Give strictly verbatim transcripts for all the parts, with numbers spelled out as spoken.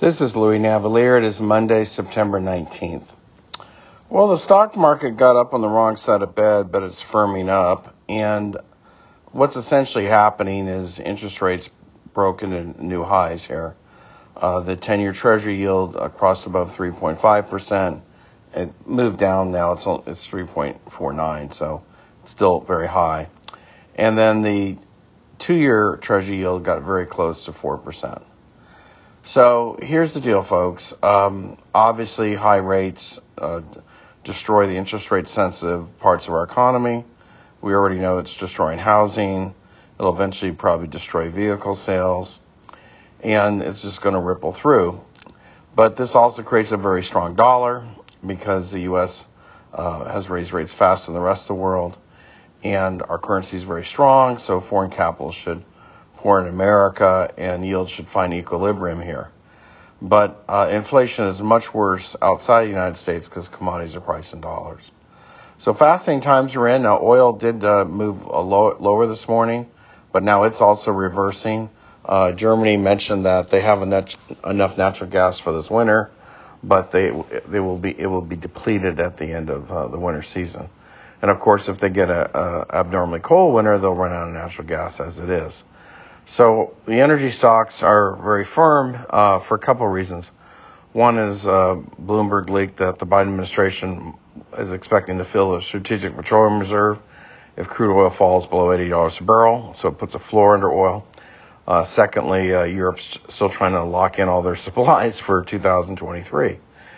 This is Louis Navalier. It is Monday, September nineteenth. Well, the stock market got up on the wrong side of bed, but it's firming up. And what's essentially happening is interest rates broke into new highs here. Uh, the ten-year Treasury yield crossed above three point five percent. It moved down now. It's it's three point four nine, so it's still very high. And then the two-year Treasury yield got very close to four percent. So here's the deal, folks. Um, obviously, high rates uh, destroy the interest rate sensitive parts of our economy. We already know it's destroying housing. It'll eventually probably destroy vehicle sales. And it's just going to ripple through. But this also creates a very strong dollar because the U S uh, has raised rates faster than the rest of the world. And our currency is very strong, so foreign capital should pour in America and yields should find equilibrium here. But uh, inflation is much worse outside the United States because commodities are priced in dollars. So fascinating times we're in. Now, oil did uh, move a low, lower this morning, but now it's also reversing. Uh, Germany mentioned that they have enough, enough natural gas for this winter, but they they will be it will be depleted at the end of uh, the winter season. And of course, if they get a, a abnormally cold winter, they'll run out of natural gas as it is. So the energy stocks are very firm uh, for a couple of reasons. One is uh, Bloomberg leaked that the Biden administration is expecting to fill the strategic petroleum reserve if crude oil falls below eighty dollars a barrel, so it puts a floor under oil. Uh, secondly, uh, Europe's still trying to lock in all their supplies for two thousand twenty-three.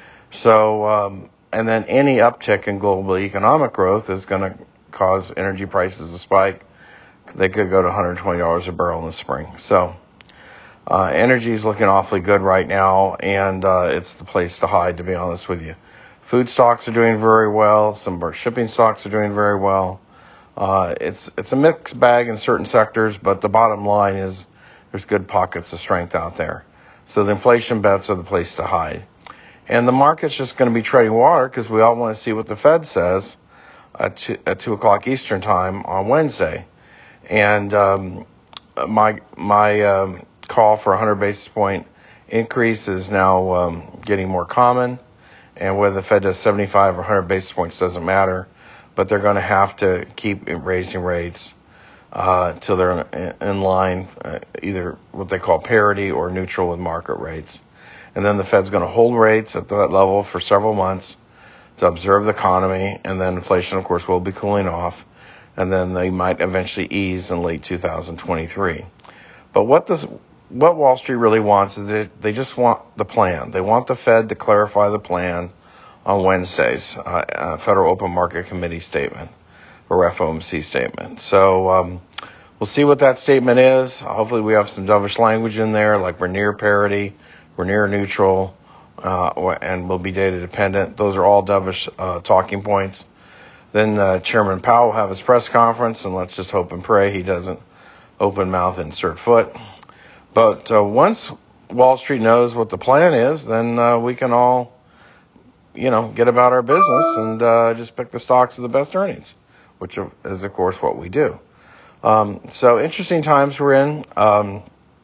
So, um, and then any uptick in global economic growth is going to cause energy prices to spike. They could go to one hundred twenty dollars a barrel in the spring. So uh, energy is looking awfully good right now, and uh, it's the place to hide, to be honest with you. Food stocks are doing very well. Some of our shipping stocks are doing very well. Uh, it's it's a mixed bag in certain sectors, but the bottom line is there's good pockets of strength out there. So the inflation bets are the place to hide. And the market's just going to be treading water because we all want to see what the Fed says at two, at two o'clock Eastern time on Wednesday. And um, my my um, call for a one hundred basis point increase is now um, getting more common. And whether the Fed does seventy-five or one hundred basis points doesn't matter. But they're going to have to keep raising rates uh, till they're in, in line, uh, either what they call parity or neutral with market rates. And then the Fed's going to hold rates at that level for several months to observe the economy. And then inflation, of course, will be cooling off. And then they might eventually ease in late two thousand twenty-three. But what this, what Wall Street really wants is that they just want the plan. They want the Fed to clarify the plan on Wednesday's uh, uh, Federal Open Market Committee statement, or F O M C statement. So um, we'll see what that statement is. Hopefully we have some dovish language in there, like we're near parity, we're near neutral, uh, and we'll be data dependent. Those are all dovish uh, talking points. Then uh, Chairman Powell will have his press conference, and let's just hope and pray he doesn't open mouth, insert foot. But uh, once Wall Street knows what the plan is, then uh, we can all, you know, get about our business and uh, just pick the stocks with the best earnings, which is, of course, what we do. Um, so interesting times we're in. Um,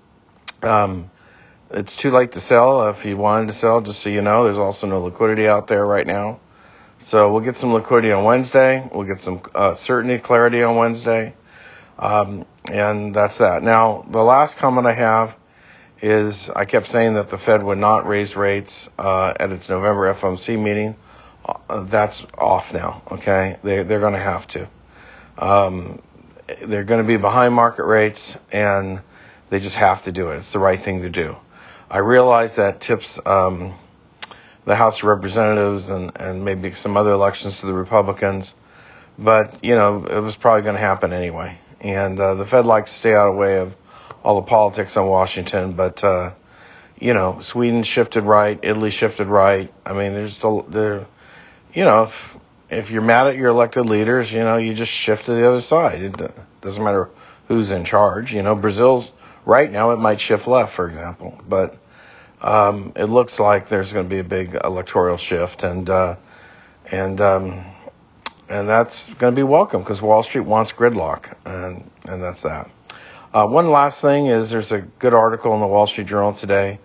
um, it's too late to sell. If you wanted to sell, just so you know, there's also no liquidity out there right now. So we'll get some liquidity on Wednesday. We'll get some uh, certainty, clarity on Wednesday. Um, and that's that. Now, the last comment I have is I kept saying that the Fed would not raise rates uh, at its November F O M C meeting. Uh, that's off now, okay? They, they're going to have to. Um, they're going to be behind market rates, and they just have to do it. It's the right thing to do. I realize that tips um, the House of Representatives and, and maybe some other elections to the Republicans, but, you know, it was probably going to happen anyway. And uh, the Fed likes to stay out of the way of all the politics in Washington, but, uh, you know, Sweden shifted right, Italy shifted right. I mean, there's still, there, you know, if, if you're mad at your elected leaders, you know, you just shift to the other side. It doesn't matter who's in charge. You know, Brazil's right now, it might shift left, for example, but um, it looks like there's going to be a big electoral shift, and, uh, and, um, and that's going to be welcome because Wall Street wants gridlock, and, and that's that. Uh, one last thing is there's a good article in the Wall Street Journal today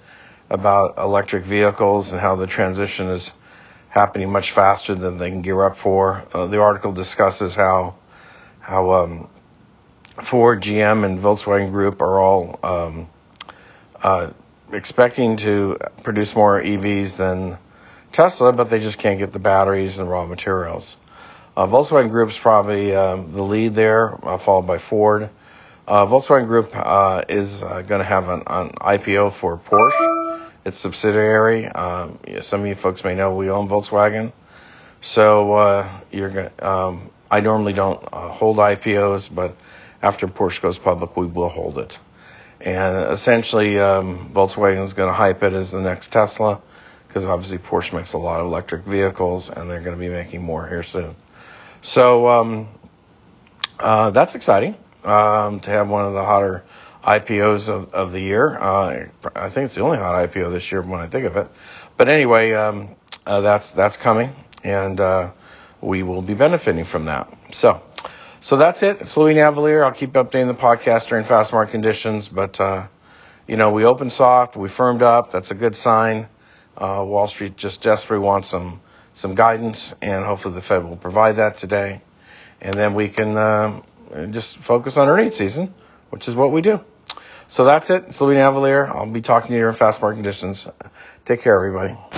about electric vehicles and how the transition is happening much faster than they can gear up for. Uh, the article discusses how how um, Ford, G M, and Volkswagen Group are all um, uh, expecting to produce more E Vs than Tesla, but they just can't get the batteries and raw materials. Uh, Volkswagen Group's probably um, the lead there, uh, followed by Ford. Uh, Volkswagen Group uh, is uh, going to have an, an I P O for Porsche, its subsidiary. Um, some of you folks may know we own Volkswagen, so uh, you're going. Um, I normally don't uh, hold I P Os, but after Porsche goes public, we will hold it. And essentially, um, Volkswagen is going to hype it as the next Tesla, because obviously Porsche makes a lot of electric vehicles, and they're going to be making more here soon. So um, uh, that's exciting um, to have one of the hotter I P Os of, of the year. Uh, I think it's the only hot I P O this year when I think of it. But anyway, um, uh, that's that's coming, and uh, we will be benefiting from that. So, so that's it. It's Louis Navalier. I'll keep updating the podcast during fast market conditions. But uh, you know, we opened soft, we firmed up. That's a good sign. Uh, Wall Street just desperately wants some some guidance, and hopefully the Fed will provide that today. And then we can uh, just focus on earnings season, which is what we do. So that's it. It's Louis Navalier. I'll be talking to you in fast market conditions. Take care, everybody.